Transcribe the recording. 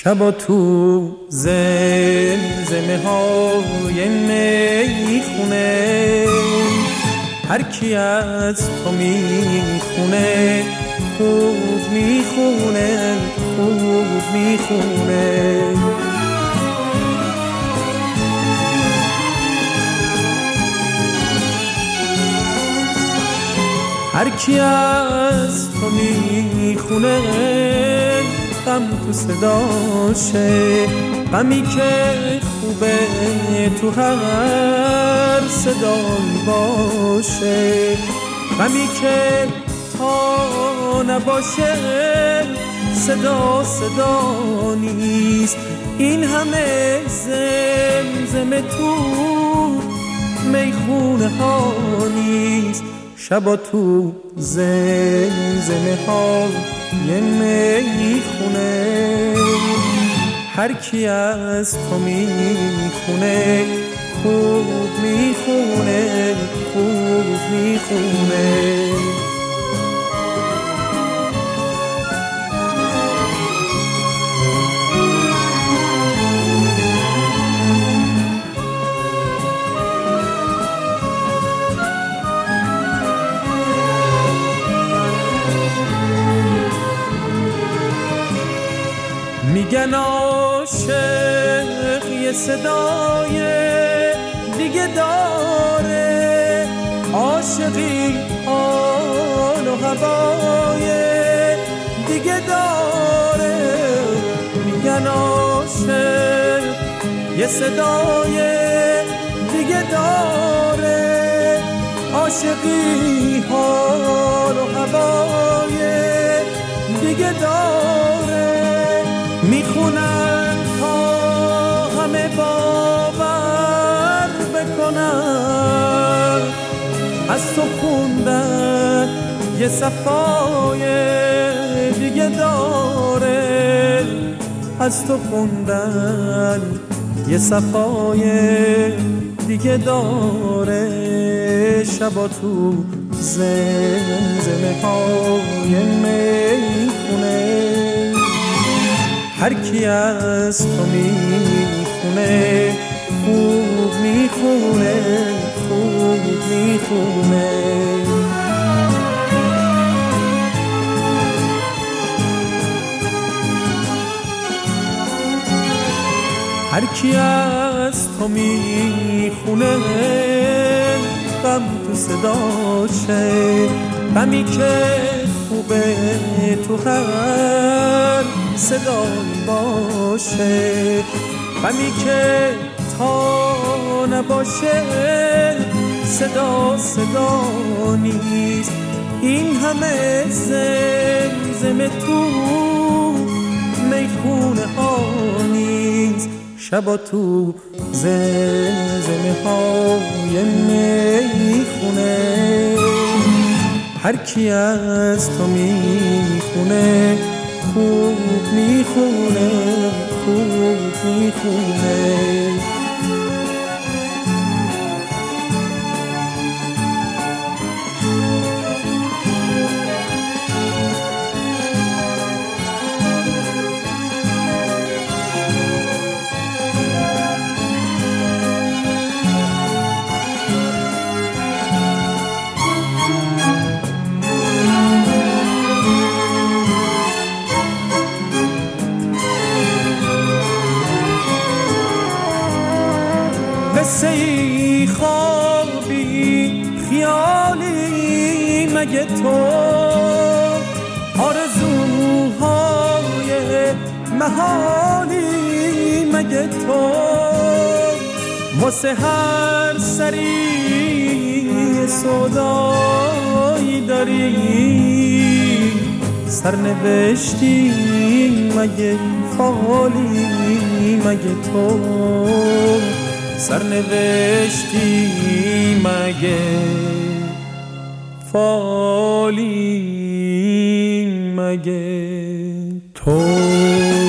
شبا تو زمزمه های میخونه، هر کی از تو میخونه خوب میخونه، خوب میخونه. هر کی از تو میخونه غم تو صداشه، غمی که خوبه تو هر صدایی باشه، غمی که تا نباشه صدا نیست. این همه زمزمه تو میخونه ها نیست. شبا تو زمزمه ها یه میخونه، هر کی از تو میخونه خوب میخونه، خوب میخونه. میگن عاشق یه صدای دیگه داره، عاشقی حال و هوای دیگه داره. میگن عاشق یه صدای دیگه داره، عاشقی حال و هوای دیگه داره. میخونن تا همه باور بکنن، از تو خوندن یه صفای دیگه داره، از تو خوندن یه صفای دیگه داره. شبا تو زمزمه های میخونه، هر کی از تو میخونه خوب میخونه، خوب میخونه. هر کی از تو میخونه غم تو صداشه، غمی که خوبه تو هر صدایی باشه، غمی که تا نباشه صدا نیست. این همه زمزمه تو میخونه ها نیست. شبا تو زمزمه های میخونه، هر کی از تو میخونه خوب میخونه، خوب میخونه. قصه ای خوابی خیالی مگه تو، آرزوهای محالی مگه تو، واسه هر سری سودایی داری، سرنوشتی مگه فالی مگه تو، سرنوشتی مگه فالی مگه تو.